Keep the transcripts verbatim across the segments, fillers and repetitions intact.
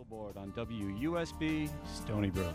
Billboard on W U S B, Stony Brook.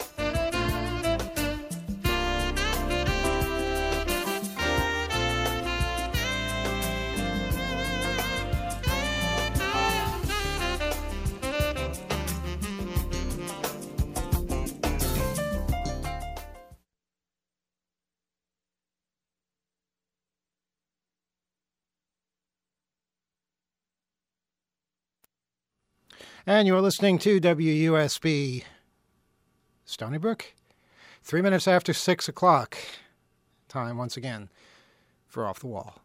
And you're listening to W U S B Stony Brook. Three minutes after six o'clock. Time once again for Off the Wall.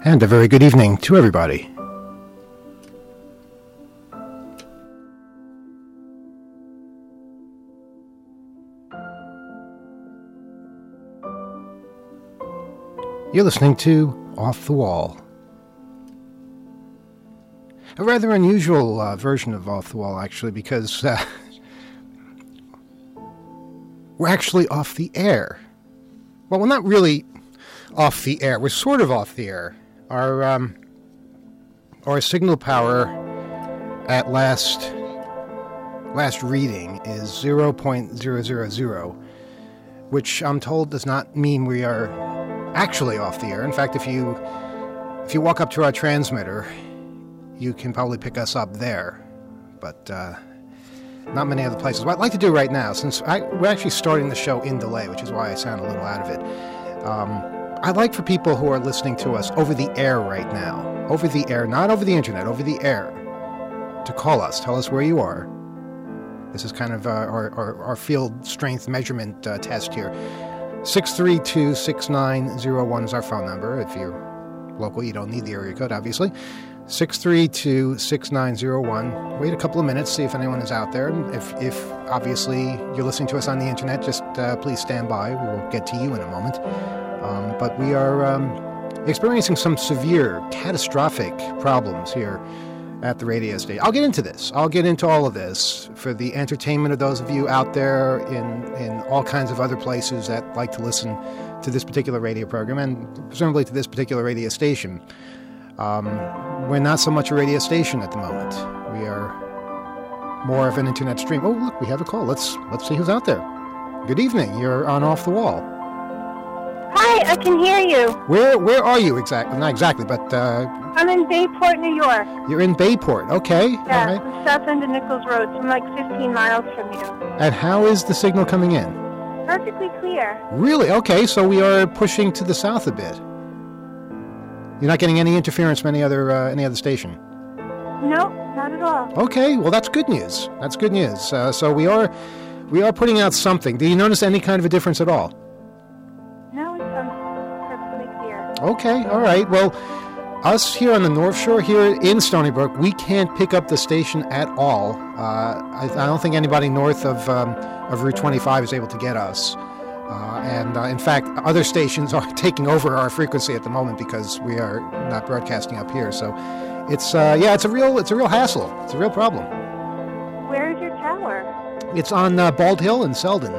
And a very good evening to everybody. You're listening to Off the Wall. A rather unusual uh, version of Off the Wall, actually, because uh, we're actually off the air. Well, we're not really off the air. We're sort of off the air. Our um, our signal power at last last reading is zero point zero zero zero, which I'm told does not mean we are actually off the air. In fact, if you if you walk up to our transmitter, you can probably pick us up there, but uh, not many other places. What I'd like to do right now, since I, we're actually starting the show in delay, which is why I sound a little out of it, um, I'd like for people who are listening to us over the air right now, over the air, not over the internet, over the air, to call us, tell us where you are. This is kind of uh, our, our, our field strength measurement uh, test here. six three two, six nine zero one is our phone number. If you're local, you don't need the area code, obviously. six three two, six nine zero one. Wait a couple of minutes, see if anyone is out there. And if, if obviously you're listening to us on the internet, just uh, please stand by. We will get to you in a moment. Um, but we are um, experiencing some severe, catastrophic problems here at the radio station. I'll get into this. I'll get into all of this for the entertainment of those of you out there in, in all kinds of other places that like to listen to this particular radio program and presumably to this particular radio station. Um, we're not so much a radio station at the moment. We are more of an internet stream. Oh, look, we have a call. Let's let's see who's out there. Good evening. You're on Off the Wall. Hi, I can hear you. Where where are you exactly? Not exactly, but uh, I'm in Bayport, New York. You're in Bayport. Okay. Yeah, all right. south end of Nichols Road. So I'm like fifteen miles from you. And how is the signal coming in? Perfectly clear. Really? Okay, so we are pushing to the south a bit. You're not getting any interference from any other uh, any other station? Nope, not at all. Okay, well that's good news. That's good news. Uh, so we are we are putting out something. Do you notice any kind of a difference at all? No, it sounds perfectly clear. Okay, all right. Well, us here on the North Shore, here in Stony Brook, we can't pick up the station at all. Uh, I, I don't think anybody north of um, of Route twenty-five is able to get us. Uh, and, uh, in fact, other stations are taking over our frequency at the moment because we are not broadcasting up here. So it's, uh, yeah, it's a real it's a real hassle. It's a real problem. Where is your tower? It's on uh, Bald Hill in Selden.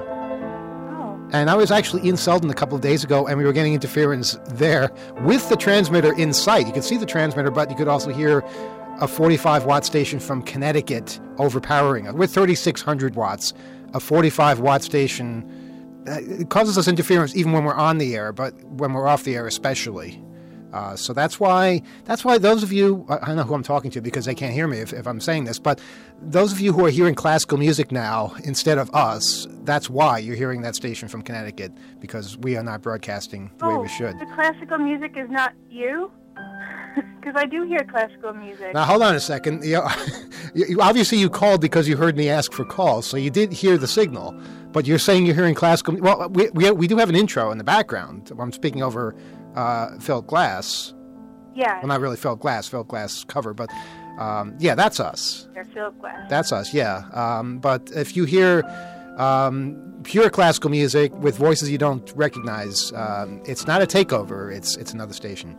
Oh. And I was actually in Selden a couple of days ago, and we were getting interference there with the transmitter in sight. You could see the transmitter, but you could also hear a forty-five watt station from Connecticut overpowering us. We're thirty-six hundred watts. A forty-five watt station, it causes us interference even when we're on the air, but when we're off the air especially. Uh, so that's why that's why those of you, I don't know who I'm talking to because they can't hear me if, if I'm saying this, but those of you who are hearing classical music now instead of us, that's why you're hearing that station from Connecticut, because we are not broadcasting the oh, way we should. The classical music is not you? Because I do hear classical music. Now, hold on a second. You, you, obviously, you called because you heard me ask for calls, so you did hear the signal. But you're saying you're hearing classical. Well, we we, we do have an intro in the background. I'm speaking over uh, Phil Glass. Yeah. Well, not really Phil Glass, Phil Glass cover, but um, yeah, that's us. They're Phil Glass. That's us, yeah. Um, but if you hear um, pure classical music with voices you don't recognize, um, it's not a takeover. It's it's another station.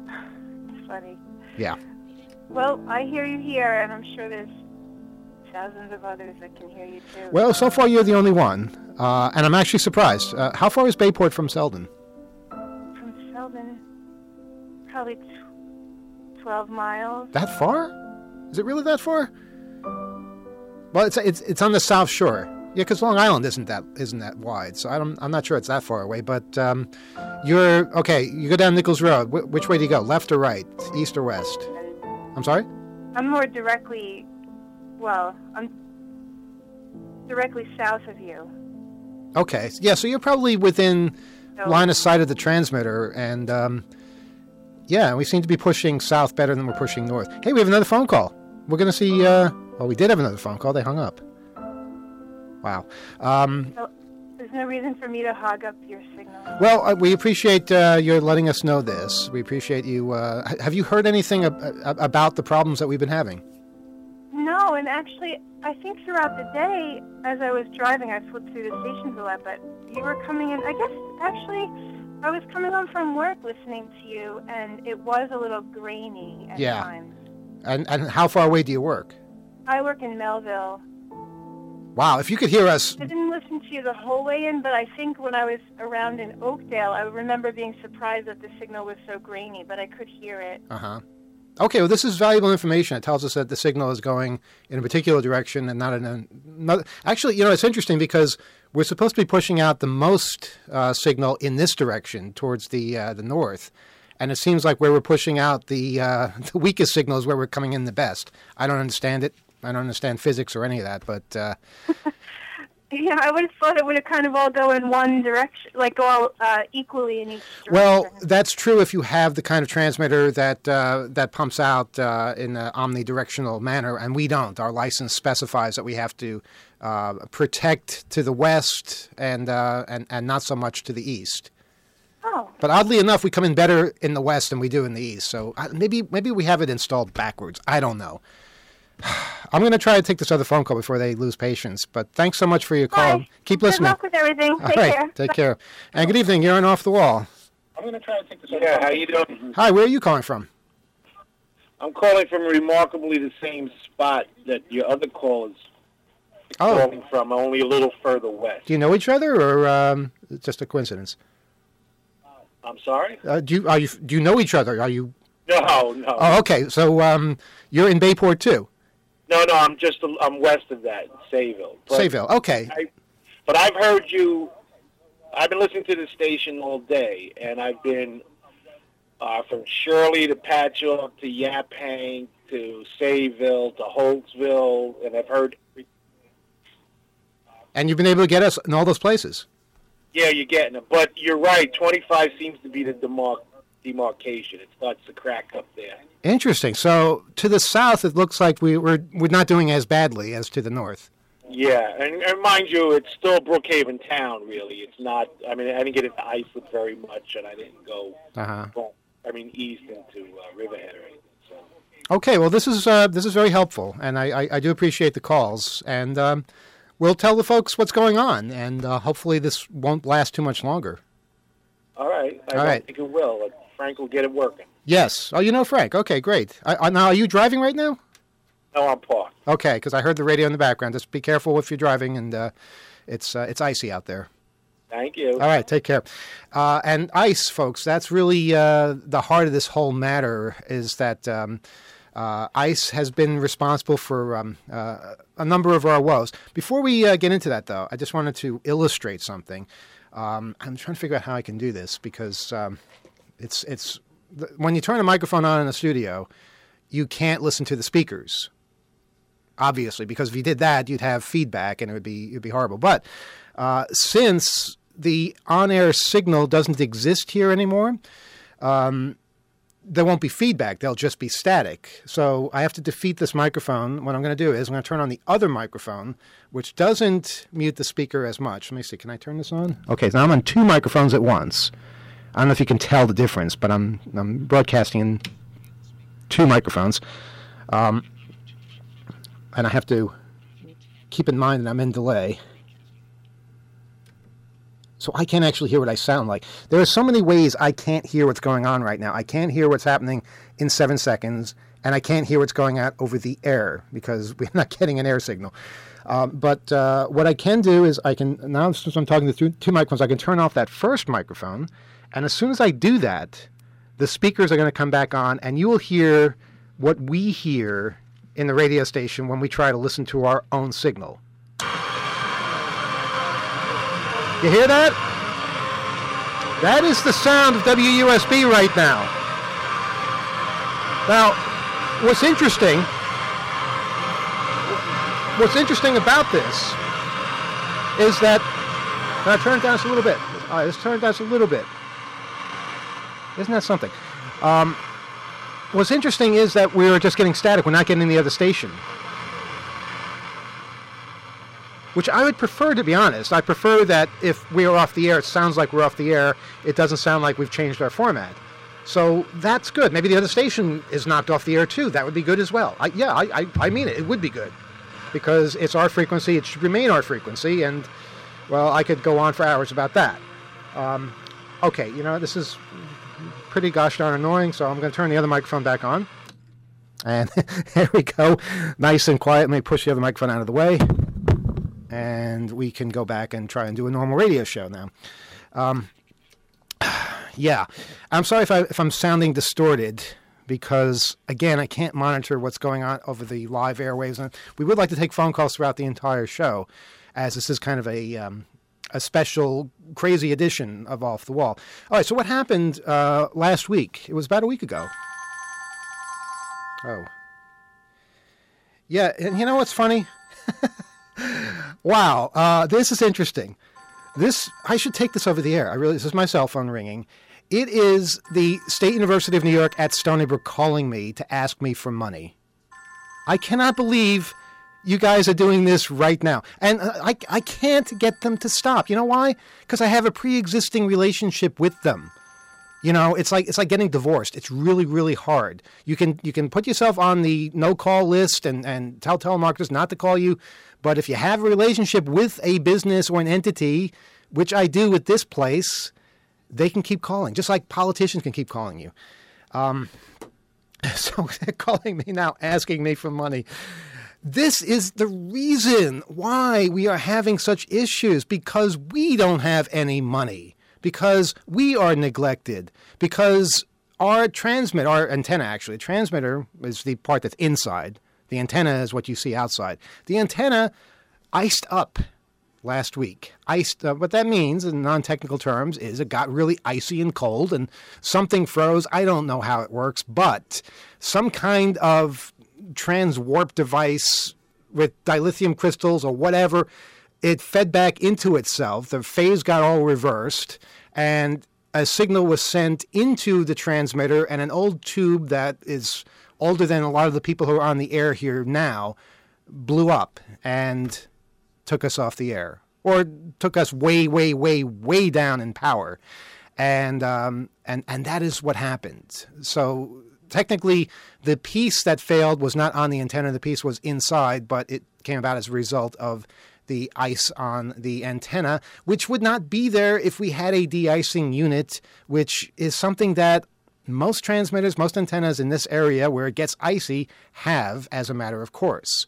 Funny. Yeah. Well, I hear you here, and I'm sure there's thousands of others that can hear you too. Well, so far you're the only one, uh, and I'm actually surprised. Uh, how far is Bayport from Selden? From Selden, probably tw- twelve miles. That far? Is it really that far? Well, it's it's it's on the South Shore. Yeah, because Long Island isn't that isn't that wide, so I don't, I'm not sure it's that far away. But um, you're okay. You go down Nichols Road. Wh- which way do you go? Left or right? East or west? I'm sorry. I'm more directly. Well, I'm directly south of you. Okay. Yeah. So you're probably within So, line of sight of the transmitter, and um, yeah, we seem to be pushing south better than we're pushing north. Hey, we have another phone call. We're going to see. Uh, well, we did have another phone call. They hung up. Wow. Um, so There's no reason for me to hog up your signal. Well, uh, we appreciate uh, your letting us know this. We appreciate you. Uh, have you heard anything ab- ab- about the problems that we've been having? No, and actually, I think throughout the day, as I was driving, I flipped through the stations a lot, but you were coming in. I guess, actually, I was coming home from work listening to you, and it was a little grainy at Yeah. times. And and how far away do you work? I work in Melville. Wow, if you could hear us. I didn't listen to you the whole way in, but I think when I was around in Oakdale, I remember being surprised that the signal was so grainy, but I could hear it. Uh-huh. Okay, well, this is valuable information. It tells us that the signal is going in a particular direction and not in another. Actually, you know, it's interesting because we're supposed to be pushing out the most uh, signal in this direction towards the uh, the north. And it seems like where we're pushing out the uh, the weakest signal is where we're coming in the best. I don't understand it. I don't understand physics or any of that, but... Uh, Yeah, I would have thought it would have kind of all go in one direction, like go all uh, equally in each direction. Well, that's true if you have the kind of transmitter that uh, that pumps out uh, in an omnidirectional manner, and we don't. Our license specifies that we have to uh, protect to the west and, uh, and and not so much to the east. Oh. But oddly enough, we come in better in the west than we do in the east. So uh, maybe maybe we have it installed backwards. I don't know. I'm going to try to take this other phone call before they lose patience. But thanks so much for your call. Bye. Keep Good listening. luck with everything. All Take right, care. take care. And good evening. You're on Off the Wall. I'm going to try to take this. Yeah, how you doing? Hi, where are you calling from? I'm calling from remarkably the same spot that your other callers Oh. calling from, only a little further west. Do you know each other, or um, it's just a coincidence? I'm sorry? Uh, do you are you do you know each other? Are you? No, no. Oh, okay. So um, you're in Bayport too. No, no, I'm just, a, I'm west of that, Sayville. But Sayville. Okay. I, but I've heard you, I've been listening to the station all day, and I've been uh, from Shirley to Patchogue to Yaphank to Sayville to Holtzville, and I've heard... And you've been able to get us in all those places. Yeah, you're getting it. But you're right, twenty-five seems to be the demarc- demarcation. It starts to crack up there. Interesting. So to the south, it looks like we, we're we're not doing as badly as to the north. Yeah, and, and mind you, it's still Brookhaven town, really. It's not, I mean, I didn't get into Islip very much, and I didn't go, Uh-huh. well, I mean, east into uh, Riverhead or anything. So. Okay. Well, this is uh, this is very helpful, and I, I, I do appreciate the calls. And um, we'll tell the folks what's going on, and uh, hopefully this won't last too much longer. All right. I All don't right. think it will. Like, Frank will get it working. Yes. Oh, you know Frank. Okay, great. I, I, now, are you driving right now? No, I'm parked. Okay, because I heard the radio in the background. Just be careful if you're driving, and uh, it's uh, it's icy out there. Thank you. All right, take care. Uh, and ice, folks, that's really uh, the heart of this whole matter, is that um, uh, ice has been responsible for um, uh, a number of our woes. Before we uh, get into that, though, I just wanted to illustrate something. Um, I'm trying to figure out how I can do this, because um, it's it's when you turn a microphone on in the studio, you can't listen to the speakers, obviously, because if you did that, you'd have feedback, and it would be it'd be horrible. But uh, since the on-air signal doesn't exist here anymore, um, there won't be feedback. There'll just be static. So I have to defeat this microphone. What I'm going to do is I'm going to turn on the other microphone, which doesn't mute the speaker as much. Let me see. Can I turn this on? Okay, so now I'm on two microphones at once. I don't know if you can tell the difference, but I'm I'm broadcasting in two microphones. Um, and I have to keep in mind that I'm in delay. So I can't actually hear what I sound like. There are so many ways I can't hear what's going on right now. I can't hear what's happening in seven seconds, and I can't hear what's going on over the air because we're not getting an air signal. Um, but uh, what I can do is I can, now since I'm talking to two, two microphones, I can turn off that first microphone, and as soon as I do that, the speakers are going to come back on, and you will hear what we hear in the radio station when we try to listen to our own signal. You hear that? That is the sound of W U S B right now. Now, what's interesting, what's interesting about this is that, can I turn it down just a little bit? All right, let's turn it down just a little bit. Isn't that something? Um, what's interesting is that we're just getting static. We're not getting the other station. which I would prefer, to be honest. I prefer that if we are off the air, it sounds like we're off the air. It doesn't sound like we've changed our format. So that's good. Maybe the other station is knocked off the air too. That would be good as well. I, yeah, I, I, I mean it. It would be good because it's our frequency. It should remain our frequency. And, well, I could go on for hours about that. Um, okay, you know, this is pretty gosh darn annoying, so I'm going to turn the other microphone back on. And there we go. Nice and quiet. Let me push the other microphone out of the way. And we can go back and try and do a normal radio show now. Um, yeah. I'm sorry if, I, if I'm sounding distorted because, again, I can't monitor what's going on over the live airwaves. And we would like to take phone calls throughout the entire show, as this is kind of a... Um, a special, crazy edition of Off the Wall. All right, so what happened uh, last week? It was about a week ago. Oh. Yeah, and you know what's funny? Wow, uh, this is interesting. This I should take this over the air. I really, this is my cell phone ringing. It is the State University of New York at Stony Brook calling me to ask me for money. I cannot believe... you guys are doing this right now. And I, I can't get them to stop. You know why? Because I have a pre-existing relationship with them. You know, it's like it's like getting divorced. It's really, really hard. You can you can put yourself on the no-call list and, and tell telemarketers not to call you. But if you have a relationship with a business or an entity, which I do with this place, they can keep calling. Just like politicians can keep calling you. Um, so they're calling me now, asking me for money. This is the reason why we are having such issues, because we don't have any money, because we are neglected, because our transmitter, our antenna actually, transmitter is the part that's inside. The antenna is what you see outside. The antenna iced up last week. Iced, uh, what that means in non-technical terms is it got really icy and cold and something froze. I don't know how it works, but some kind of transwarp device with dilithium crystals or whatever, it fed back into itself. The phase got all reversed, and a signal was sent into the transmitter, and an old tube that is older than a lot of the people who are on the air here now blew up and took us off the air, or took us way, way, way, way down in power. And um, and and that is what happened. So technically, the piece that failed was not on the antenna. The piece was inside, but it came about as a result of the ice on the antenna, which would not be there if we had a de-icing unit, which is something that most transmitters, most antennas in this area where it gets icy have as a matter of course.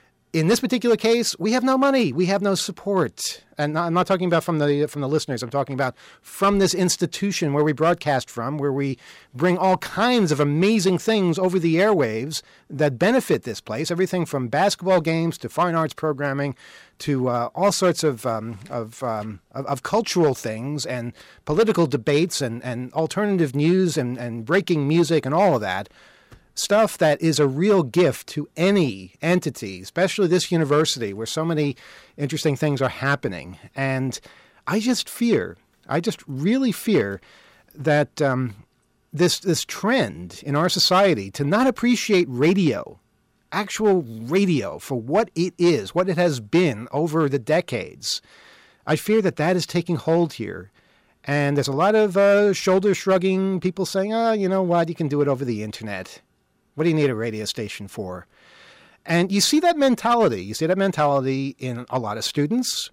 In this particular case, we have no money. We have no support. And I'm not talking about from the from the listeners. I'm talking about from this institution where we broadcast from, where we bring all kinds of amazing things over the airwaves that benefit this place. Everything from basketball games to fine arts programming to uh, all sorts of um, of, um, of of cultural things and political debates and, and alternative news and, and breaking music and all of that. Stuff that is a real gift to any entity, especially this university where so many interesting things are happening. And I just fear, I just really fear that um, this this trend in our society to not appreciate radio, actual radio for what it is, what it has been over the decades, I fear that that is taking hold here. And there's a lot of uh, shoulder-shrugging people saying, oh, you know what, you can do it over the internet. What do you need a radio station for? And you see that mentality. You see that mentality in a lot of students.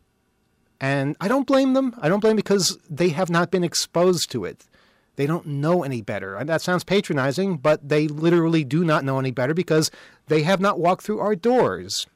And I don't blame them. I don't blame them because they have not been exposed to it. They don't know any better. And that sounds patronizing, but they literally do not know any better because they have not walked through our doors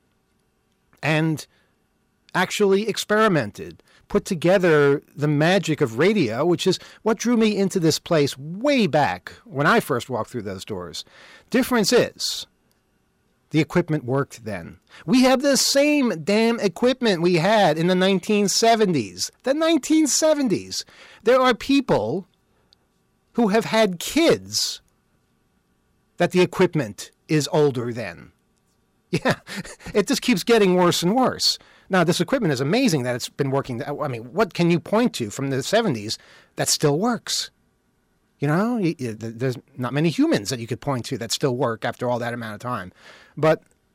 and actually experimented, put together the magic of radio, which is what drew me into this place way back when I first walked through those doors. Difference is, the equipment worked then. We have the same damn equipment we had in the nineteen seventies. The nineteen seventies. There are people who have had kids that the equipment is older than. Yeah, it just keeps getting worse and worse. Now, this equipment is amazing that it's been working. I mean, what can you point to from the seventies that still works? You know, there's not many humans that you could point to that still work after all that amount of time. But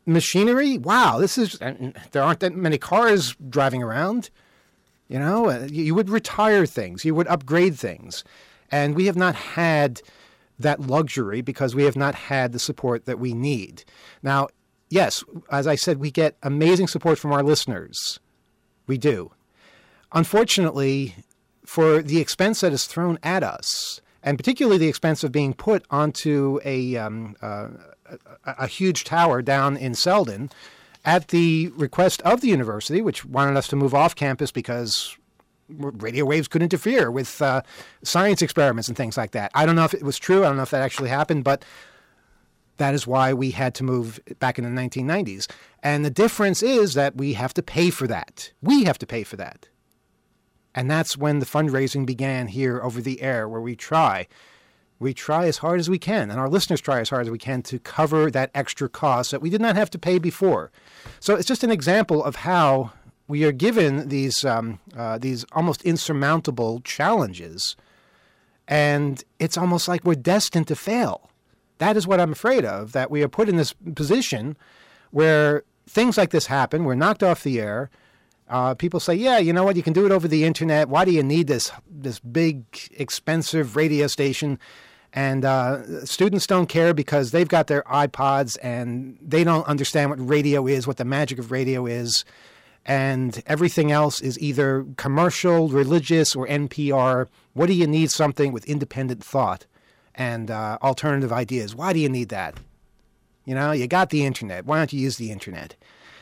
machinery. Wow, this is, there aren't that many cars driving around. You know, uh, you would retire things, you would upgrade things. And we have not had that luxury because we have not had the support that we need. Now, yes, as I said, we get amazing support from our listeners. We do. Unfortunately, for the expense that is thrown at us, and particularly the expense of being put onto a, um, uh, a, a huge tower down in Selden, at the request of the university, which wanted us to move off campus because radio waves could interfere with uh, science experiments and things like that. I don't know if it was true. I don't know if that actually happened, but that is why we had to move back in the nineteen nineties. And the difference is that we have to pay for that. We have to pay for that. And that's when the fundraising began here over the air, where we try. We try as hard as we can, and our listeners try as hard as we can to cover that extra cost that we did not have to pay before. So it's just an example of how we are given these um, uh, these almost insurmountable challenges, and it's almost like we're destined to fail. That is what I'm afraid of, that we are put in this position where things like this happen. We're knocked off the air. Uh, people say, yeah, you know what, you can do it over the internet. Why do you need this this big, expensive radio station? And uh, students don't care because they've got their iPods and they don't understand what radio is, what the magic of radio is. And everything else is either commercial, religious, or N P R. What do you need something with independent thought and uh, alternative ideas? Why do you need that? You know, you got the internet. Why don't you use the internet?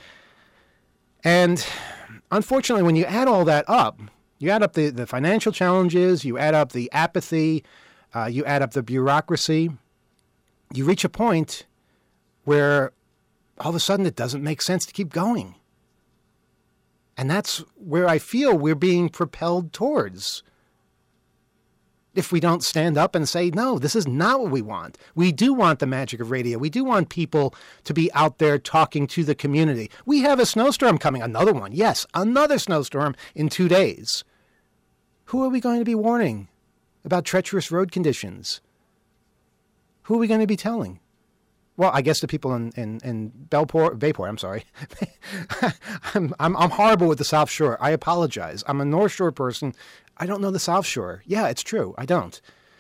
And unfortunately, when you add all that up, you add up the, the financial challenges, you add up the apathy, uh, you add up the bureaucracy, you reach a point where all of a sudden it doesn't make sense to keep going. And that's where I feel we're being propelled towards. If we don't stand up and say, no, this is not what we want. We do want the magic of radio. We do want people to be out there talking to the community. We have a snowstorm coming, another one. Yes, another snowstorm in two days. Who are we going to be warning about treacherous road conditions? Who are we going to be telling? Well, I guess the people in, in, in Bellport, Bayport, I'm sorry. I'm, I'm, I'm horrible with the South Shore. I apologize. I'm a North Shore person. I don't know the South Shore. Yeah, it's true. I don't.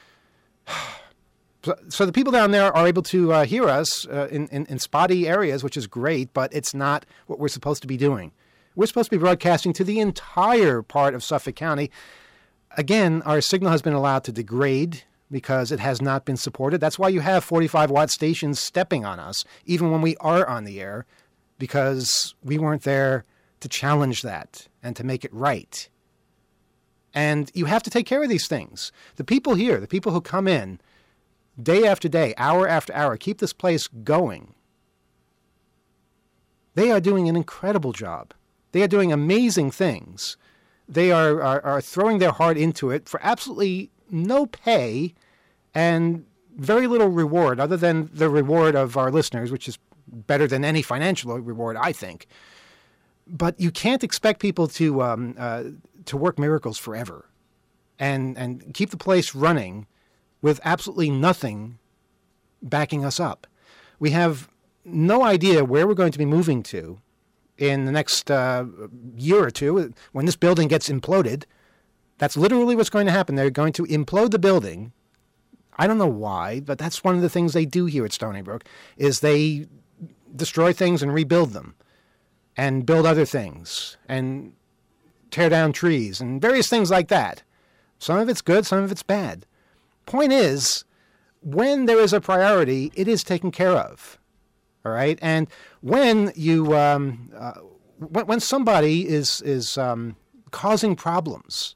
So, so the people down there are able to uh, hear us uh, in, in, in spotty areas, which is great, but it's not what we're supposed to be doing. We're supposed to be broadcasting to the entire part of Suffolk County. Again, our signal has been allowed to degrade because it has not been supported. That's why you have forty-five watt stations stepping on us, even when we are on the air, because we weren't there to challenge that and to make it right. And you have to take care of these things. The people here, the people who come in day after day, hour after hour, keep this place going. They are doing an incredible job. They are doing amazing things. They are, are, are throwing their heart into it for absolutely no pay and very little reward, other than the reward of our listeners, which is better than any financial reward, I think. But you can't expect people to um, uh, to work miracles forever and, and keep the place running with absolutely nothing backing us up. We have no idea where we're going to be moving to in the next uh, year or two when this building gets imploded. That's literally what's going to happen. They're going to implode the building. I don't know why, but that's one of the things they do here at Stony Brook, is they destroy things and rebuild them and build other things and tear down trees and various things like that. Some of it's good, some of it's bad. Point is, when there is a priority, it is taken care of. All right? And when you, um, uh, when, when somebody is, is um, causing problems,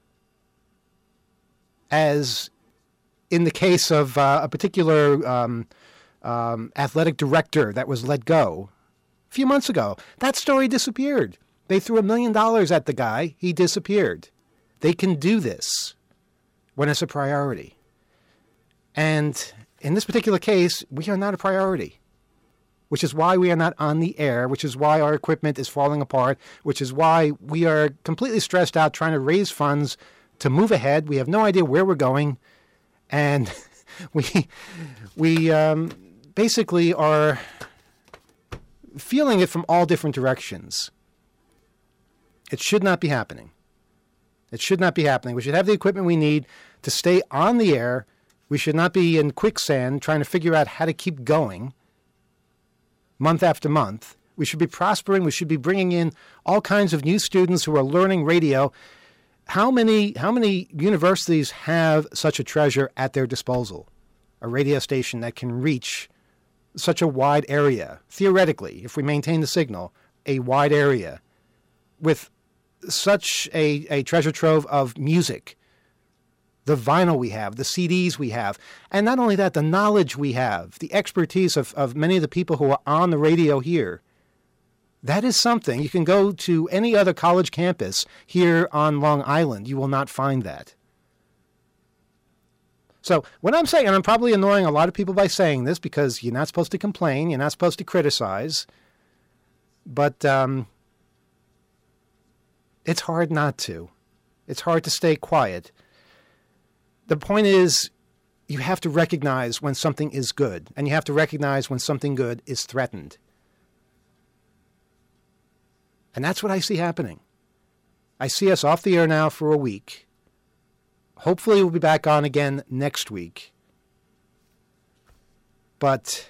as in the case of uh, a particular um, um, athletic director that was let go a few months ago, that story disappeared. They threw a million dollars at the guy. He disappeared. They can do this when it's a priority. And in this particular case, we are not a priority, which is why we are not on the air, which is why our equipment is falling apart, which is why we are completely stressed out trying to raise funds to move ahead. We have no idea where we're going. And we we um, basically are feeling it from all different directions. It should not be happening. It should not be happening. We should have the equipment we need to stay on the air. We should not be in quicksand trying to figure out how to keep going month after month. We should be prospering. We should be bringing in all kinds of new students who are learning radio. How many, how many universities have such a treasure at their disposal? A radio station that can reach such a wide area, theoretically, if we maintain the signal, a wide area with such a, a treasure trove of music, the vinyl we have, the C Ds we have, and not only that, the knowledge we have, the expertise of, of many of the people who are on the radio here. That is something. You can go to any other college campus here on Long Island. You will not find that. So what I'm saying, and I'm probably annoying a lot of people by saying this because you're not supposed to complain, you're not supposed to criticize, but um, it's hard not to. It's hard to stay quiet. The point is, you have to recognize when something is good, and you have to recognize when something good is threatened. And that's what I see happening. I see us off the air now for a week. Hopefully we'll be back on again next week. But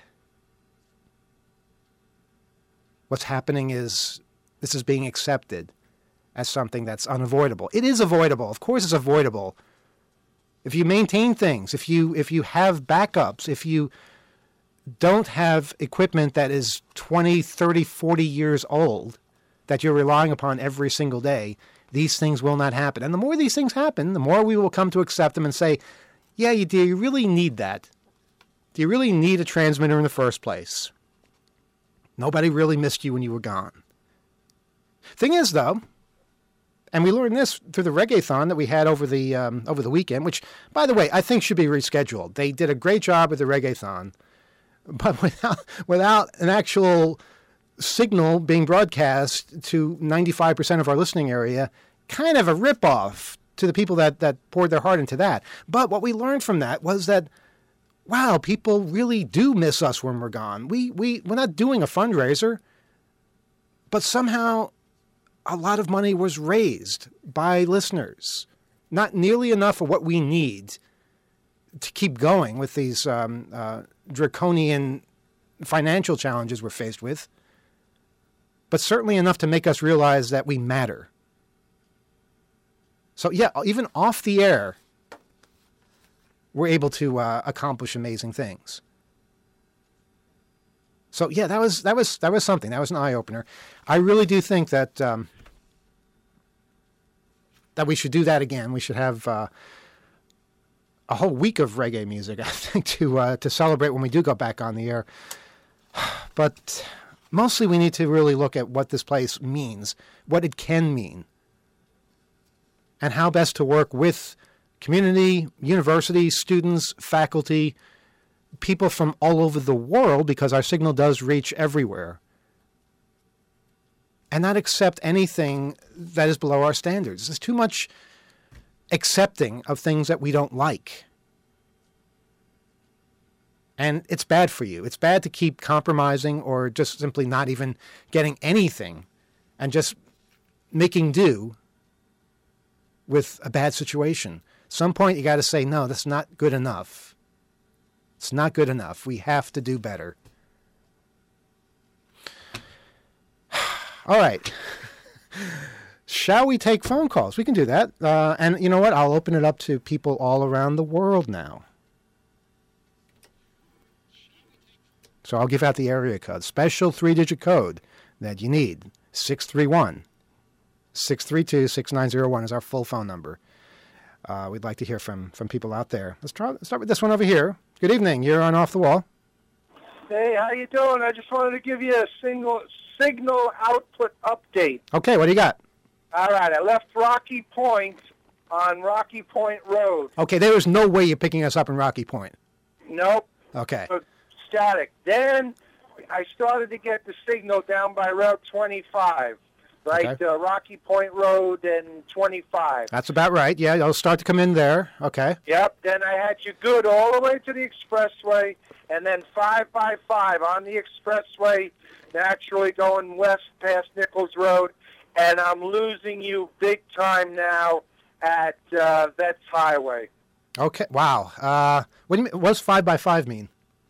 what's happening is this is being accepted as something that's unavoidable. It is avoidable. Of course it's avoidable. If you maintain things, if you if you have backups, if you don't have equipment that is twenty, thirty, forty years old that you're relying upon every single day, these things will not happen. And the more these things happen, the more we will come to accept them and say, yeah, you do you really need that? Do you really need a transmitter in the first place? Nobody really missed you when you were gone. Thing is, though, and we learned this through the Reggae-thon that we had over the um, over the weekend, which, by the way, I think should be rescheduled. They did a great job with the Reggae-thon, but without without an actual signal being broadcast to ninety-five percent of our listening area, kind of a ripoff to the people that, that poured their heart into that. But what we learned from that was that, wow, people really do miss us when we're gone. We, we, we're not doing a fundraiser, but somehow a lot of money was raised by listeners. Not nearly enough for what we need to keep going with these um, uh, draconian financial challenges we're faced with, but certainly enough to make us realize that we matter. So yeah, even off the air, we're able to uh, accomplish amazing things. So yeah, that was that was that was something. That was an eye opener. I really do think that um, that we should do that again. We should have uh, a whole week of reggae music, I think, to uh, to celebrate when we do go back on the air. But mostly, we need to really look at what this place means, what it can mean, and how best to work with community, university, students, faculty, people from all over the world, because our signal does reach everywhere, and not accept anything that is below our standards. There's too much accepting of things that we don't like. And it's bad for you. It's bad to keep compromising or just simply not even getting anything and just making do with a bad situation. At some point, you got to say, no, that's not good enough. It's not good enough. We have to do better. All right. Shall we take phone calls? We can do that. Uh, and you know what? I'll open it up to people all around the world now. So I'll give out the area code, special three-digit code that you need. six three one, six three two, six nine zero one is our full phone number. Uh, we'd like to hear from, from people out there. Let's try, let's start with this one over here. Good evening. You're on Off the Wall. Hey, how you doing? I just wanted to give you a single signal output update. Okay, what do you got? All right, I left Rocky Point on Rocky Point Road. Okay, there was no way you're picking us up in Rocky Point. Nope. Okay. So, static. Then I started to get the signal down by Route twenty-five. right? Okay. Uh, Rocky Point Road and twenty-five. That's about right. Yeah, I'll start to come in there. Okay. Yep. Then I had you good all the way to the expressway, and then five by five on the expressway, naturally going west past Nichols Road, and I'm losing you big time now at uh, Vets Highway. Okay. Wow. Uh, what do you mean? What's five by five mean?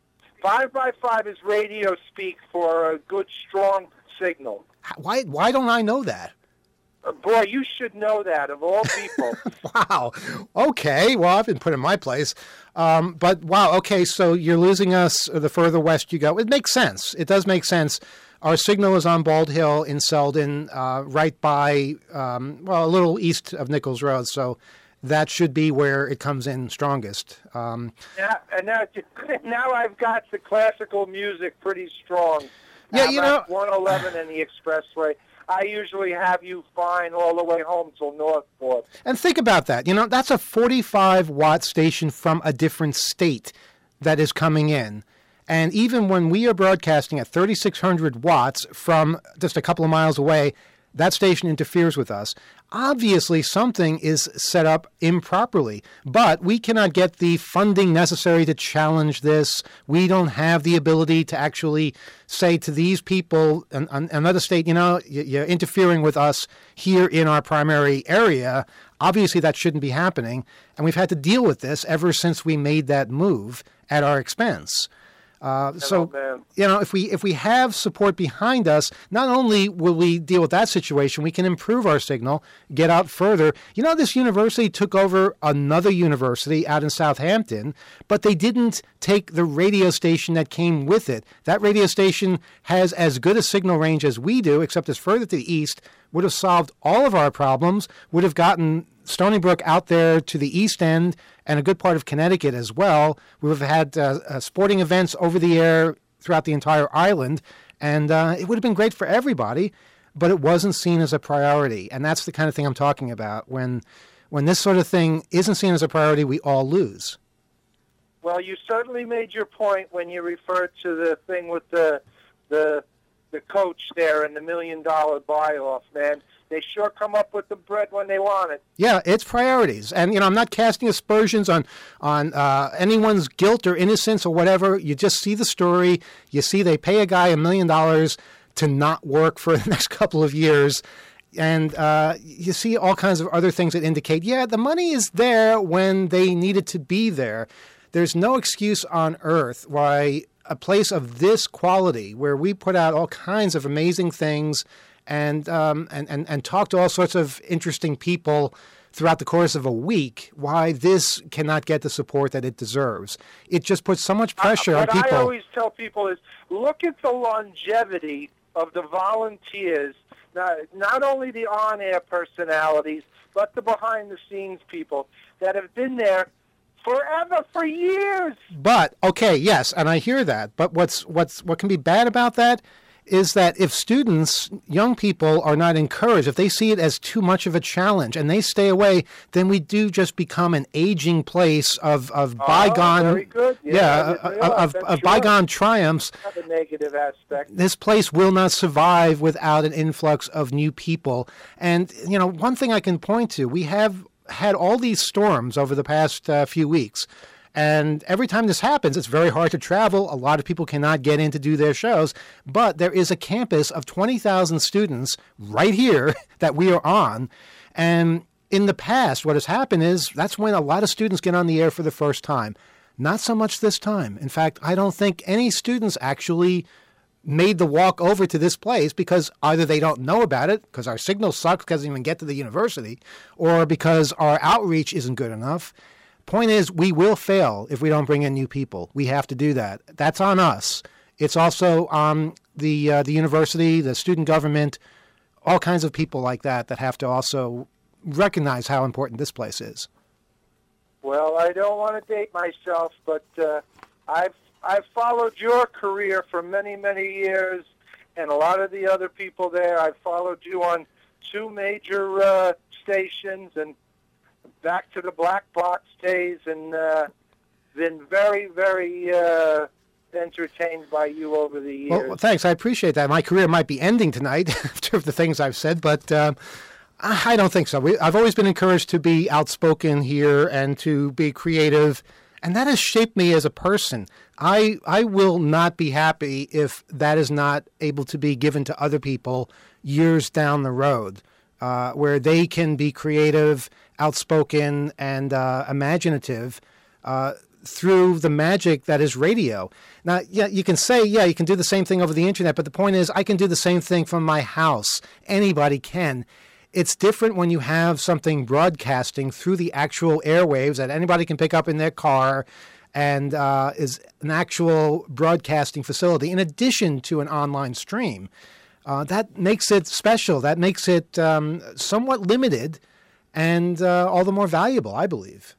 Five by five is radio speak for a good, strong signal. H- Why? Why don't I know that? Uh, boy, you should know that, of all people. Wow. Okay. Well, I've been put in my place. Um, but wow. Okay. So you're losing us the further west you go. It makes sense. It does make sense. Our signal is on Bald Hill in Selden, uh, right by, um, well, a little east of Nichols Road. So that should be where it comes in strongest. Um, now, and now, now I've got the classical music pretty strong. Yeah, I'm you know- at one eleven and the expressway. I usually have you fine all the way home till Northport. And think about that. You know, that's a forty-five watt station from a different state that is coming in. And even when we are broadcasting at thirty-six hundred watts from just a couple of miles away, that station interferes with us. Obviously, something is set up improperly, but we cannot get the funding necessary to challenge this. We don't have the ability to actually say to these people in, in another state, you know, you're interfering with us here in our primary area. Obviously, that shouldn't be happening, and we've had to deal with this ever since we made that move at our expense. Uh, so, man. you know, if we if we have support behind us, not only will we deal with that situation, we can improve our signal, get out further. You know, this university took over another university out in Southampton, but they didn't take the radio station that came with it. That radio station has as good a signal range as we do, except it's further to the east, would have solved all of our problems, would have gotten Stony Brook out there to the east end and a good part of Connecticut as well. We've had uh, uh, sporting events over the air throughout the entire island, and uh, it would have been great for everybody, but it wasn't seen as a priority. And that's the kind of thing I'm talking about. When, when this sort of thing isn't seen as a priority, we all lose. Well, you certainly made your point when you referred to the thing with the the the coach there and the million dollar buy off, man. They sure come up with the bread when they want it. Yeah, it's priorities. And, you know, I'm not casting aspersions on on uh, anyone's guilt or innocence or whatever. You just see the story. You see they pay a guy a million dollars to not work for the next couple of years. And uh, you see all kinds of other things that indicate, yeah, the money is there when they need it to be there. There's no excuse on earth why a place of this quality, where we put out all kinds of amazing things and um, and, and, and talk to all sorts of interesting people throughout the course of a week, why this cannot get the support that it deserves. It just puts so much pressure uh, on people. What I always tell people is, look at the longevity of the volunteers, not, not only the on-air personalities, but the behind-the-scenes people that have been there forever, for years. But, okay, yes, and I hear that. But what's what's what can be bad about that is that if students, young people, are not encouraged, if they see it as too much of a challenge and they stay away, then we do just become an aging place of, of Oh, bygone, very good. Yeah, yeah, I didn't of, realize of, that. of Sure. bygone triumphs. Have a negative aspect. This place will not survive without an influx of new people. And, you know, one thing I can point to, we have had all these storms over the past uh, few weeks. And every time this happens, it's very hard to travel. A lot of people cannot get in to do their shows. But there is a campus of twenty thousand students right here that we are on. And in the past, what has happened is that's when a lot of students get on the air for the first time. Not so much this time. In fact, I don't think any students actually made the walk over to this place because either they don't know about it, because our signal sucks, because it doesn't even get to the university, or because our outreach isn't good enough. Point is, we will fail if we don't bring in new people. We have to do that. That's on us. It's also on the uh, the university, the student government, all kinds of people like that that have to also recognize how important this place is. Well, I don't want to date myself, but uh, I've I've followed your career for many, many years, and a lot of the other people there. I've followed you on two major uh, stations and back to the black box days, and uh, been very, very uh, entertained by you over the years. Well, well, thanks. I appreciate that. My career might be ending tonight after the things I've said, but um, I don't think so. We, I've always been encouraged to be outspoken here and to be creative, and that has shaped me as a person. I I will not be happy if that is not able to be given to other people years down the road, uh, where they can be creative, outspoken, and uh, imaginative uh, through the magic that is radio. Now, yeah, you can say, yeah, you can do the same thing over the internet, but the point is, I can do the same thing from my house. Anybody can. It's different when you have something broadcasting through the actual airwaves that anybody can pick up in their car and uh, is an actual broadcasting facility in addition to an online stream. Uh, that makes it special. That makes it um, somewhat limited and uh, all the more valuable, I believe.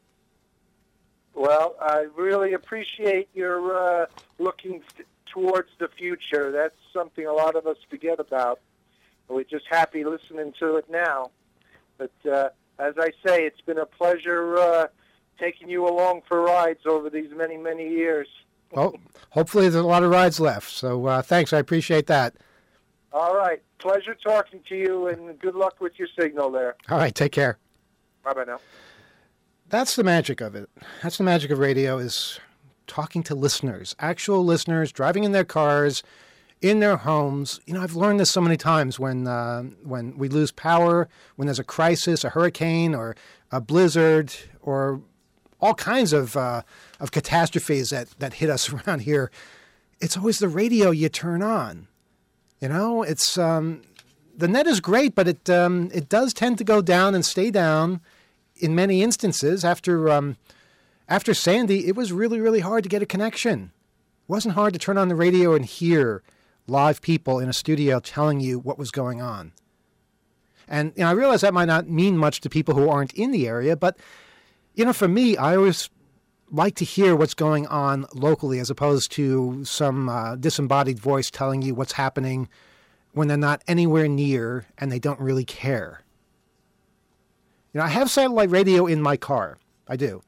Well, I really appreciate your uh, looking st- towards the future. That's something a lot of us forget about. We're just happy listening to it now. But uh, as I say, it's been a pleasure uh, taking you along for rides over these many, many years. Well, hopefully there's a lot of rides left. So uh, thanks. I appreciate that. All right. Pleasure talking to you, and good luck with your signal there. All right. Take care. Bye-bye now. That's the magic of it. That's the magic of radio, is talking to listeners, actual listeners, driving in their cars, in their homes. You know, I've learned this so many times when uh, when we lose power, when there's a crisis, a hurricane or a blizzard or all kinds of uh, of catastrophes that, that hit us around here. It's always the radio you turn on. You know, it's um, the net is great, but it um, it does tend to go down and stay down. In many instances, after um, after Sandy, it was really, really hard to get a connection. It wasn't hard to turn on the radio and hear live people in a studio telling you what was going on. And you know, I realize that might not mean much to people who aren't in the area, but you know, for me, I always like to hear what's going on locally as opposed to some uh, disembodied voice telling you what's happening when they're not anywhere near and they don't really care. You know, I have satellite radio in my car. I do.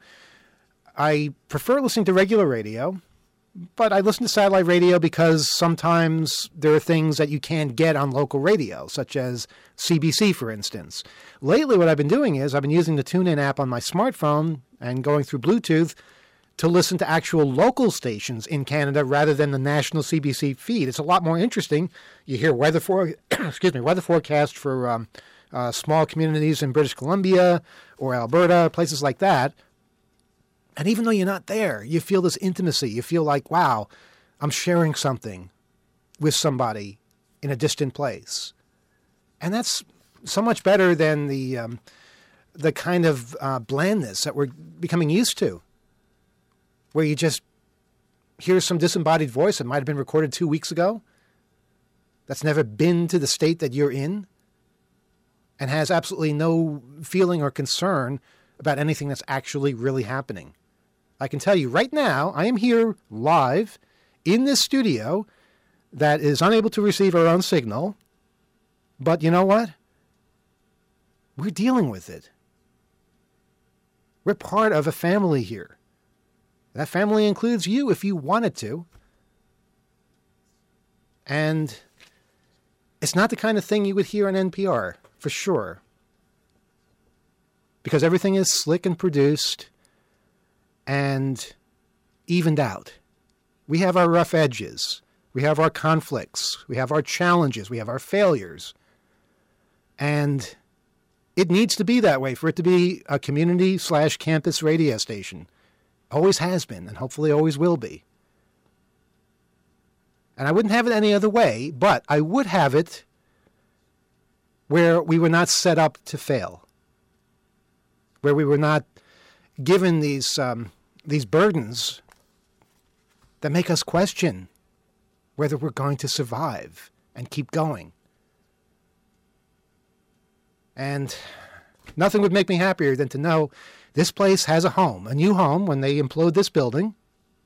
I prefer listening to regular radio, but I listen to satellite radio because sometimes there are things that you can't get on local radio, such as C B C, for instance. Lately, what I've been doing is I've been using the TuneIn app on my smartphone and going through Bluetooth to listen to actual local stations in Canada rather than the national C B C feed. It's a lot more interesting. You hear weather for excuse me weather forecast for um, Uh, small communities in British Columbia or Alberta, places like that. And even though you're not there, you feel this intimacy. You feel like, wow, I'm sharing something with somebody in a distant place. And that's so much better than the um, the kind of uh, blandness that we're becoming used to, where you just hear some disembodied voice that might have been recorded two weeks ago, that's never been to the state that you're in, and has absolutely no feeling or concern about anything that's actually really happening. I can tell you right now, I am here live in this studio that is unable to receive our own signal. But you know what? We're dealing with it. We're part of a family here. That family includes you if you wanted to. And it's not the kind of thing you would hear on N P R. For sure. Because everything is slick and produced and evened out. We have our rough edges. We have our conflicts. We have our challenges. We have our failures. And it needs to be that way for it to be a community slash campus radio station. Always has been, and hopefully always will be. And I wouldn't have it any other way, but I would have it where we were not set up to fail, where we were not given these um, these burdens that make us question whether we're going to survive and keep going. And nothing would make me happier than to know this place has a home, a new home when they implode this building,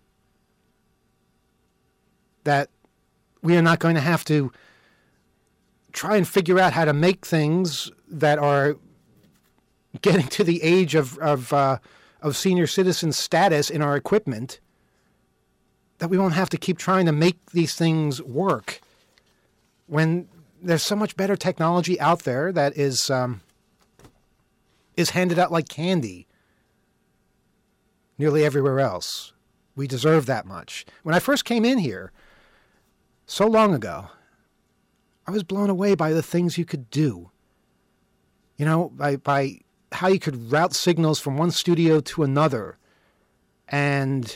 that we are not going to have to try and figure out how to make things that are getting to the age of of, uh, of senior citizen status in our equipment that we won't have to keep trying to make these things work when there's so much better technology out there that is um, is handed out like candy nearly everywhere else. We deserve that much. When I first came in here so long ago, I was blown away by the things you could do. You know, by, by how you could route signals from one studio to another and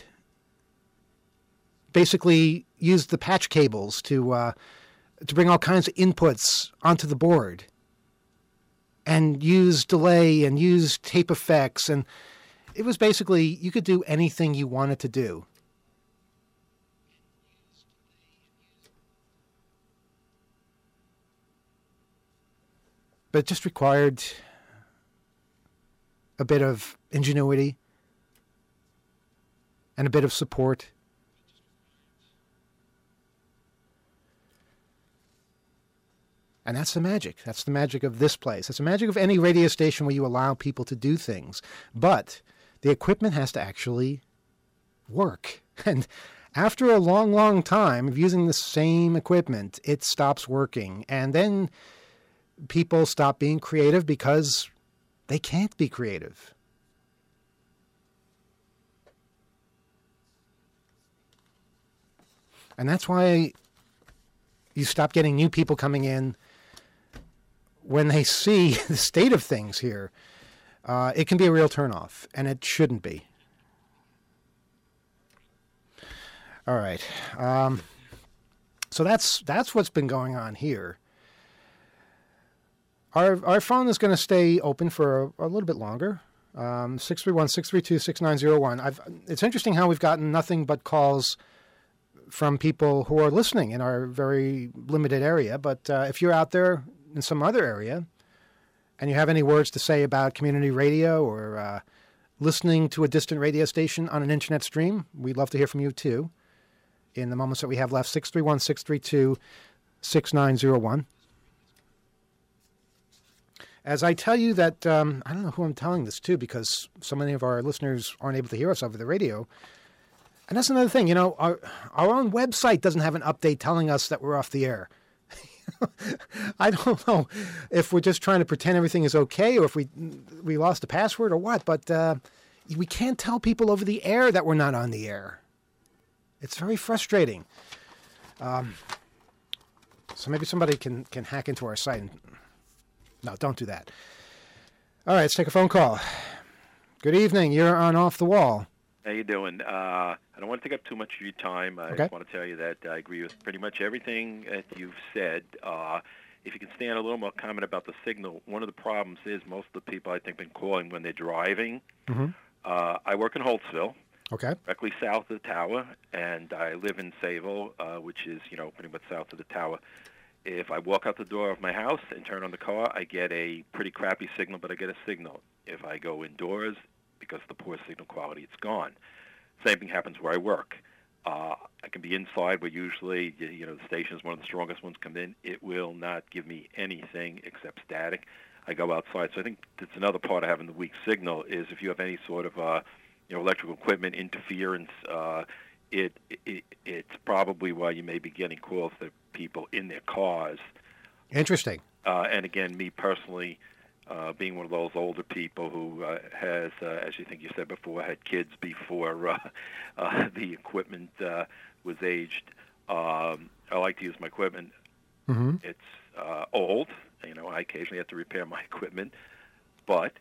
basically use the patch cables to uh, to bring all kinds of inputs onto the board and use delay and use tape effects. And it was basically, you could do anything you wanted to do. But it just required a bit of ingenuity and a bit of support. And that's the magic. That's the magic of this place. It's the magic of any radio station where you allow people to do things. But the equipment has to actually work. And after a long, long time of using the same equipment, it stops working. And then people stop being creative because they can't be creative. And that's why you stop getting new people coming in. When they see the state of things here, uh, it can be a real turnoff, and it shouldn't be. All right. Um, so that's that's what's been going on here. Our our phone is going to stay open for a, a little bit longer. Um, six three one, six three two, six nine zero one. I've, it's interesting how we've gotten nothing but calls from people who are listening in our very limited area. But uh, if you're out there in some other area and you have any words to say about community radio or uh, listening to a distant radio station on an internet stream, we'd love to hear from you too. In the moments that we have left, six three one, six three two, six nine zero one. As I tell you that, um, I don't know who I'm telling this to because so many of our listeners aren't able to hear us over the radio. And that's another thing, you know, our, our own website doesn't have an update telling us that we're off the air. I don't know if we're just trying to pretend everything is okay or if we we lost a password or what, but uh, we can't tell people over the air that we're not on the air. It's very frustrating. Um, so maybe somebody can, can hack into our site. And, no, don't do that. All right, let's take a phone call. Good evening. You're on Off the Wall. How you doing? Uh, I don't want to take up too much of your time. I okay. just want to tell you that I agree with pretty much everything that you've said. Uh, if you can stand a little more comment about the signal, one of the problems is most of the people I think been calling when they're driving. Mm-hmm. Uh, I work in Holtzville, okay, directly south of the tower, and I live in Sayville, uh, which is you know pretty much south of the tower. If I walk out the door of my house and turn on the car, I get a pretty crappy signal, but I get a signal. If I go indoors, because of the poor signal quality, it's gone. Same thing happens where I work. Uh, I can be inside, where usually, you know, the station is one of the strongest ones come in. It will not give me anything except static. I go outside. So I think that's another part of having the weak signal is if you have any sort of, uh, you know, electrical equipment interference, uh, it, it it's probably why you may be getting calls to people in their cars. Interesting. Uh, and again, me personally, Uh, being one of those older people who uh, has, uh, as you think you said before, had kids before uh, uh, the equipment uh, was aged. Um, I like to use my equipment. Mm-hmm. It's uh, old. You know, I occasionally have to repair my equipment, but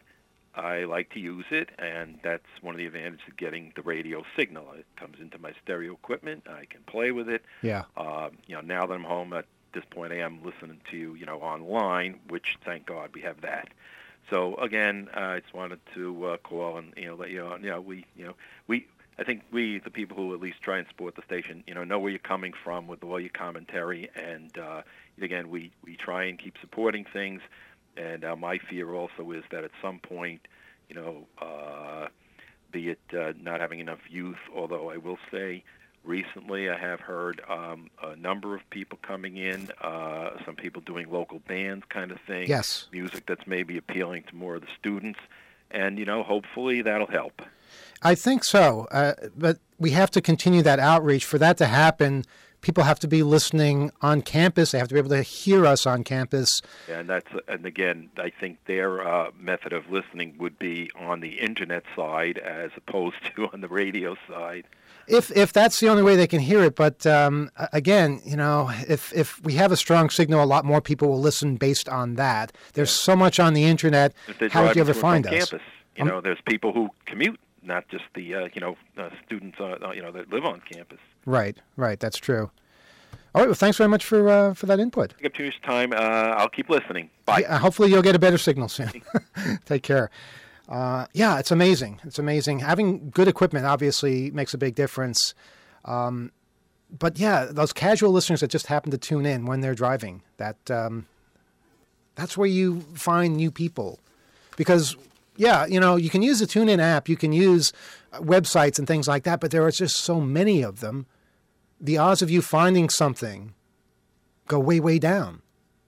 I like to use it, and that's one of the advantages of getting the radio signal. It comes into my stereo equipment. I can play with it. Yeah. Uh, you know, now that I'm home at this point, I am listening to you, you know, online, which thank God we have that. So again, uh, I just wanted to uh, call and you know let you know, you know, we, you know, we, I think we, the people who at least try and support the station, you know, know where you're coming from with all your commentary, and uh, again, we we try and keep supporting things. And uh, my fear also is that at some point, you know, uh, be it uh, not having enough youth, although I will say. Recently, I have heard um, a number of people coming in, uh, some people doing local bands kind of thing, yes, music that's maybe appealing to more of the students, and, you know, hopefully that'll help. I think so, uh, but we have to continue that outreach. For that to happen, people have to be listening on campus. They have to be able to hear us on campus. Yeah, and that's and again, I think their uh, method of listening would be on the internet side as opposed to on the radio side. If if that's the only way they can hear it, but um, again, you know, if if we have a strong signal, a lot more people will listen based on that. There's so much on the internet. How would you ever find us? Campus, you know, um, there's people who commute, not just the uh, you know uh, students uh, you know that live on campus. Right, right. That's true. All right. Well, thanks very much for uh, for that input. Take up too much time. Uh, I'll keep listening. Bye. Yeah, hopefully, you'll get a better signal soon. Take care. Uh, yeah, it's amazing. It's amazing. Having good equipment obviously makes a big difference. Um, but yeah, those casual listeners that just happen to tune in when they're driving, that um, that's where you find new people. Because, yeah, you know, you can use the TuneIn app, you can use websites and things like that, but there are just so many of them. The odds of you finding something go way, way down.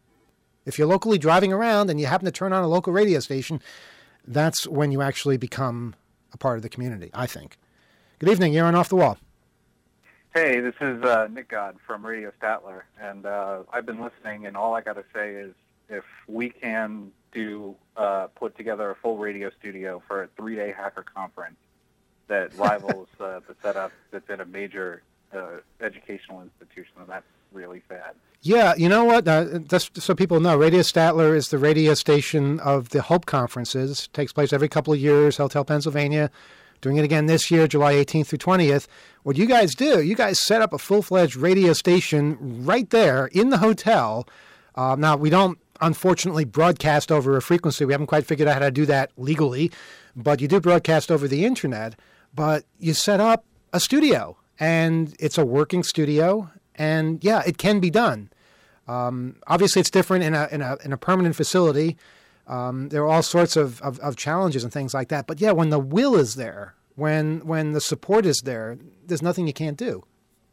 If you're locally driving around and you happen to turn on a local radio station, that's when you actually become a part of the community, I think. Good evening. You're on Off the Wall. Hey, this is uh, Nick God from Radio Statler, and uh, I've been listening, and all I got to say is if we can do uh, put together a full radio studio for a three-day hacker conference that rivals uh, the setup that's in a major uh, educational institution, then that's really sad. Yeah, you know what? Uh, just so people know, Radio Statler is the radio station of the Hope Conferences. It takes place every couple of years, Hotel Pennsylvania. Doing it again this year, July eighteenth through twentieth. What you guys do, you guys set up a full-fledged radio station right there in the hotel. Uh, now, we don't, unfortunately, broadcast over a frequency. We haven't quite figured out how to do that legally. But you do broadcast over the Internet. But you set up a studio, and it's a working studio. And, yeah, it can be done. Um, obviously, it's different in a in a in a permanent facility. Um, there are all sorts of, of, of challenges and things like that. But yeah, when the will is there, when when the support is there, there's nothing you can't do.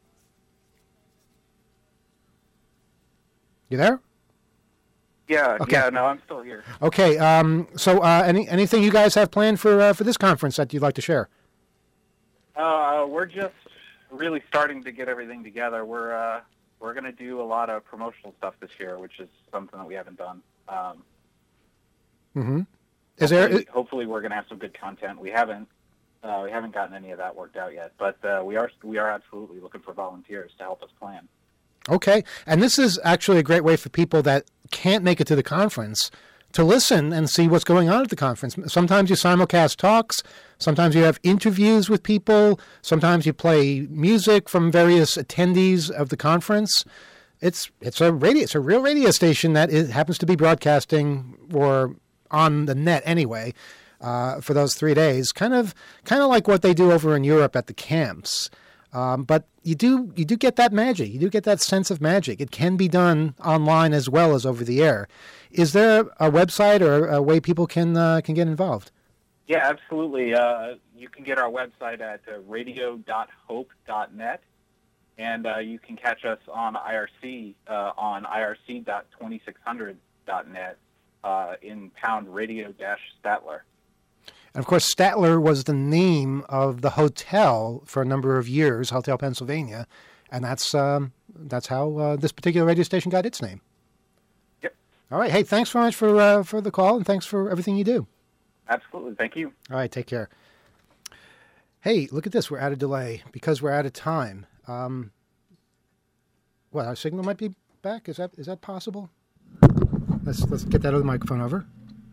You there? Yeah. Okay. Yeah. No, I'm still here. Okay. Um, so, uh, any anything you guys have planned for uh, for this conference that you'd like to share? Uh, we're just really starting to get everything together. We're uh, we're going to do a lot of promotional stuff this year, which is something that we haven't done. Um, mm-hmm. Is hopefully, there? Hopefully, we're going to have some good content. We haven't uh, we haven't gotten any of that worked out yet, but uh, we are we are absolutely looking for volunteers to help us plan. Okay, and this is actually a great way for people that can't make it to the conference to listen and see what's going on at the conference. Sometimes you simulcast talks. Sometimes you have interviews with people. Sometimes you play music from various attendees of the conference. It's it's a radio. It's a real radio station that is, happens to be broadcasting or on the net anyway uh, for those three days. Kind of kind of like what they do over in Europe at the camps. Um, but you do you do get that magic. You do get that sense of magic. It can be done online as well as over the air. Is there a website or a way people can uh, can get involved? Yeah, absolutely. Uh, you can get our website at uh, radio dot hope dot net, and uh, you can catch us on I R C uh, on I R C dot twenty-six hundred dot net uh, in pound radio dash Statler. And, of course, Statler was the name of the hotel for a number of years, Hotel Pennsylvania, and that's um, that's how uh, this particular radio station got its name. Yep. All right. Hey, thanks very much for uh, for the call, and thanks for everything you do. Absolutely. Thank you. All right. Take care. Hey, look at this. We're out of delay because we're out of time. Um, what, our signal might be back? Is that is that possible? Let's let's get that other microphone over.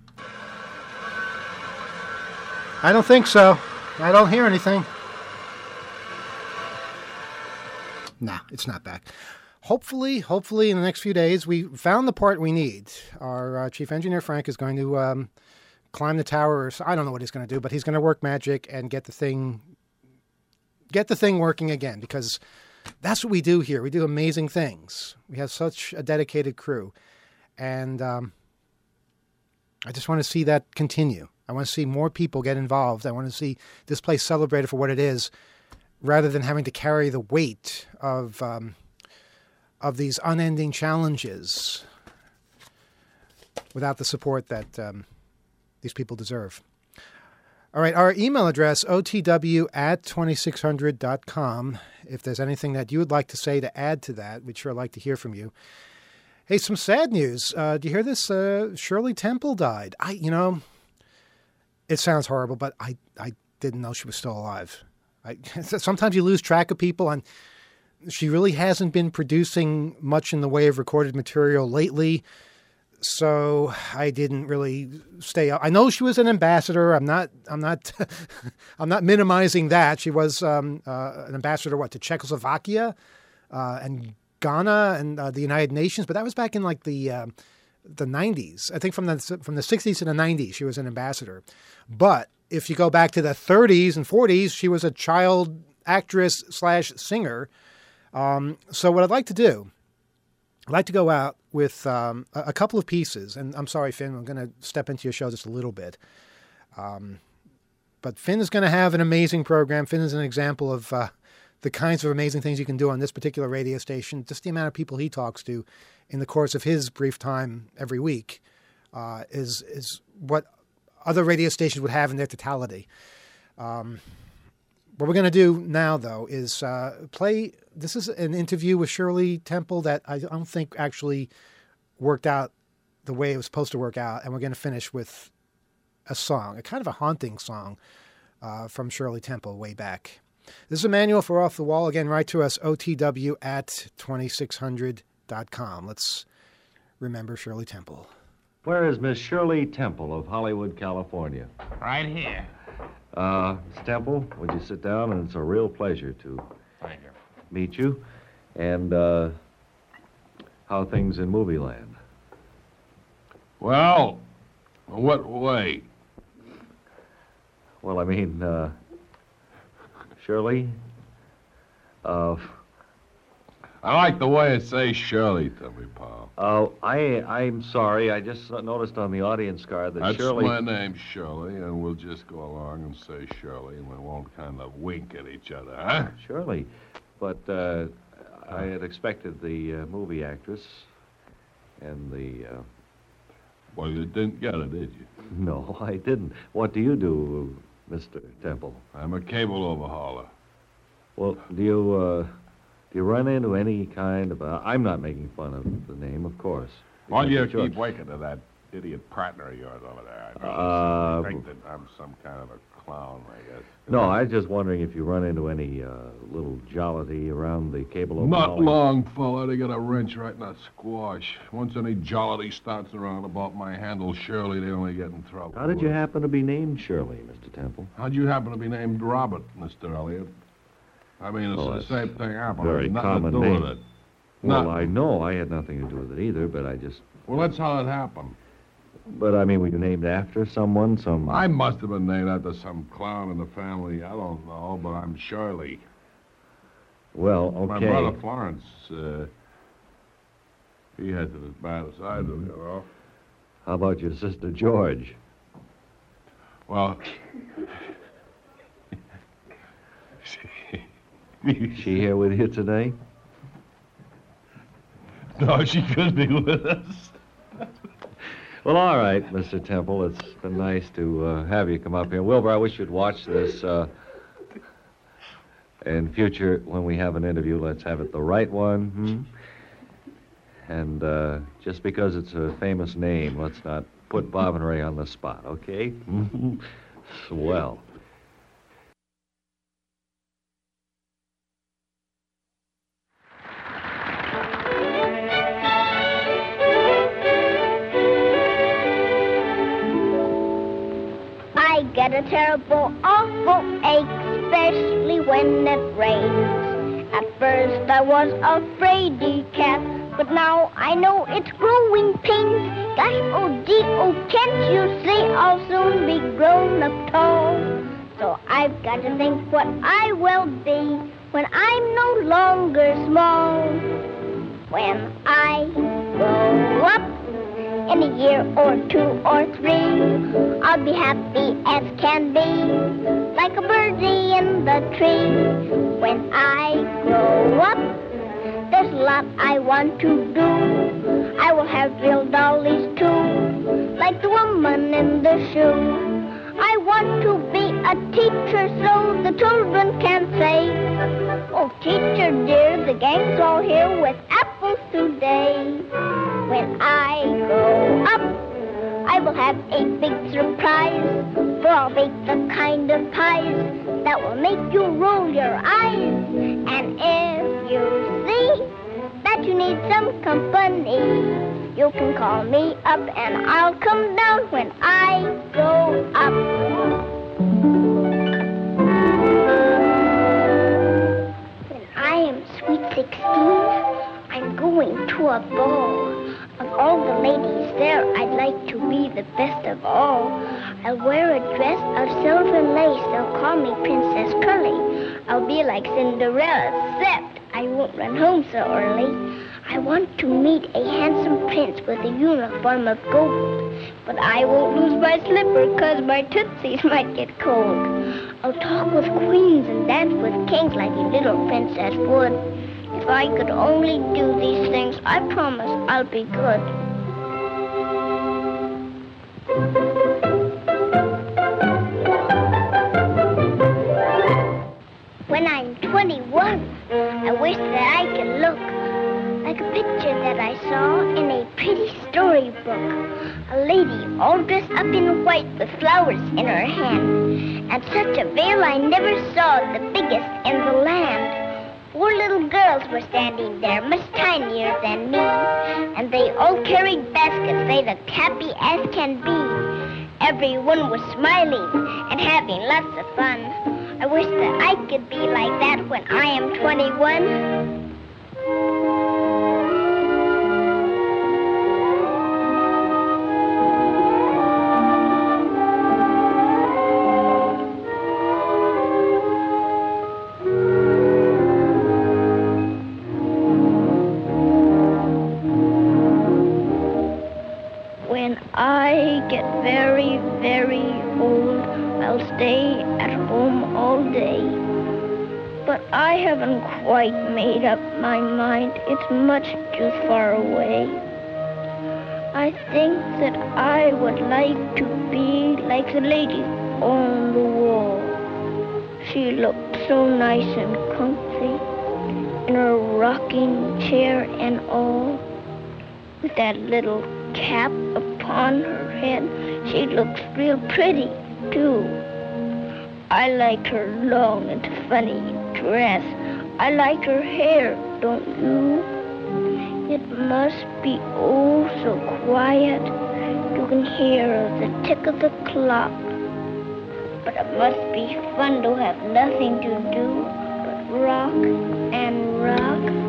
I don't think so. I don't hear anything. Nah, it's not back. Hopefully, hopefully in the next few days, we found the part we need. Our uh, chief engineer, Frank, is going to um, climb the tower. Or, I don't know what he's going to do, but he's going to work magic and get the thing, get the thing working again, because that's what we do here. We do amazing things. We have such a dedicated crew. And um, I just want to see that continue. I want to see more people get involved. I want to see this place celebrated for what it is, rather than having to carry the weight of um, of these unending challenges without the support that um, these people deserve. All right, our email address, O T W at twenty-six hundred dot com. If there's anything that you would like to say to add to that, we'd sure like to hear from you. Hey, some sad news. Uh, do you hear this? Uh, Shirley Temple died. I, you know, it sounds horrible, but I, I didn't know she was still alive. I, sometimes you lose track of people, and she really hasn't been producing much in the way of recorded material lately. So I didn't really stay up. I know she was an ambassador. I'm not. I'm not. I'm not minimizing that. She was um, uh, an ambassador. What, to Czechoslovakia uh, and Ghana and uh, the United Nations, but that was back in like the uh, the nineties. I think from the from the sixties to the nineties, she was an ambassador. But if you go back to the thirties and forties, she was a child actress slash singer. Um, so what I'd like to do. I'd like to go out with um, a, a couple of pieces, and I'm sorry, Finn, I'm going to step into your show just a little bit. Um, but Finn is going to have an amazing program. Finn is an example of uh, the kinds of amazing things you can do on this particular radio station. Just the amount of people he talks to in the course of his brief time every week uh, is is what other radio stations would have in their totality. Um, what we're going to do now, though, is uh, play... This is an interview with Shirley Temple that I don't think actually worked out the way it was supposed to work out. And we're going to finish with a song, a kind of a haunting song uh, from Shirley Temple way back. This is Emmanuel for Off the Wall. Again, write to us, O T W at twenty-six hundred dot com. Let's remember Shirley Temple. Where is Miss Shirley Temple of Hollywood, California? Right here. Uh, Miss Temple, would you sit down? And it's a real pleasure to... Thank you. meet you, and uh, how things in movie land? Well, what way? Well, I mean, uh, Shirley, uh, I like the way it says Shirley to me, pal. uh, I, I'm sorry, I just noticed on the audience card that That's Shirley... my name, Shirley, and we'll just go along and say Shirley, and we won't kind of wink at each other, huh? Shirley, but uh, I had expected the uh, movie actress and the... Uh... Well, you didn't get it, did you? No, I didn't. What do you do, Mister Temple? I'm a cable overhauler. Well, do you, uh, do you run into any kind of... Uh, I'm not making fun of the name, of course. Why do you Sure. keep waking to that idiot partner of yours over there? I, mean, Uh, I think that I'm some kind of a clown, I guess. No, I was just wondering if you run into any uh, little jollity around the cable Not overhauling. long, fella. They got a wrench right in that squash. Once any jollity starts around about my handle, Shirley, they only get in trouble. How did you happen to be named Shirley, Mister Temple? How'd you happen to be named Robert, Mister Elliot? I mean, it's Oh, the that's same thing happened. very Nothing common to do name. with it. Well, Not- I know I had nothing to do with it either, but I just... Well, that's how it happened. But, I mean, were you named after someone, some... I must have been named after some clown in the family. I don't know, but I'm Shirley. Well, okay. My brother Florence, uh, he has it as bad as I do, you know. How about your sister George? Well, Is she here with you today? no, she could be with us. Well, all right, Mister Temple. It's been nice to uh, have you come up here. Wilbur, I wish you'd watch this. Uh, in future, when we have an interview, let's have it the right one. Hmm? And uh, just because it's a famous name, let's not put Bob and Ray on the spot, okay? Swell. I get a terrible, awful ache, especially when it rains. At first I was afraid-y cat, but now I know it's growing pink. Gosh, oh gee, oh, can't you see I'll soon be grown up tall? So I've got to think what I will be when I'm no longer small. When I grow up, in a year or two or three, I'll be happy as can be, like a birdie in the tree. When I grow up, there's a lot I want to do. I will have real dollies too, like the woman in the shoe. I want to be teacher so the children can say, oh, teacher dear, the gang's all here with apples today. When I grow up, I will have a big surprise, for I'll bake the kind of pies that will make you roll your eyes. And if you see that you need some company, you can call me up and I'll come down when I grow up. When I am sweet sixteen, I'm going to a ball. Of all the ladies there, I'd like to be the best of all. I'll wear a dress of silver lace, they'll call me Princess Curly. I'll be like Cinderella, except I won't run home so early. I want to meet a handsome prince with a uniform of gold. But I won't lose my slipper, cause my tootsies might get cold. I'll talk with queens and dance with kings like a little princess would. If I could only do these things, I promise I'll be good. When I'm twenty-one, I wish that I could look like a picture that I saw in a pretty storybook. A lady all dressed up in white with flowers in her hand. And such a veil I never saw, the biggest in the land. Four little girls were standing there, much tinier than me. And they all carried baskets, they looked happy as can be. Everyone was smiling and having lots of fun. I wish that I could be like that when I am twenty-one. When I get very, very old, I'll stay at home all day. But I haven't quite made up my mind. It's much too far away. I think that I would like to be like the lady on the wall. She looked so nice and comfy in her rocking chair and all, with that little cap upon her head. She looks real pretty, too. I like her long and funny dress. I like her hair, don't you? It must be oh so quiet. You can hear the tick of the clock. But it must be fun to have nothing to do but rock and rock.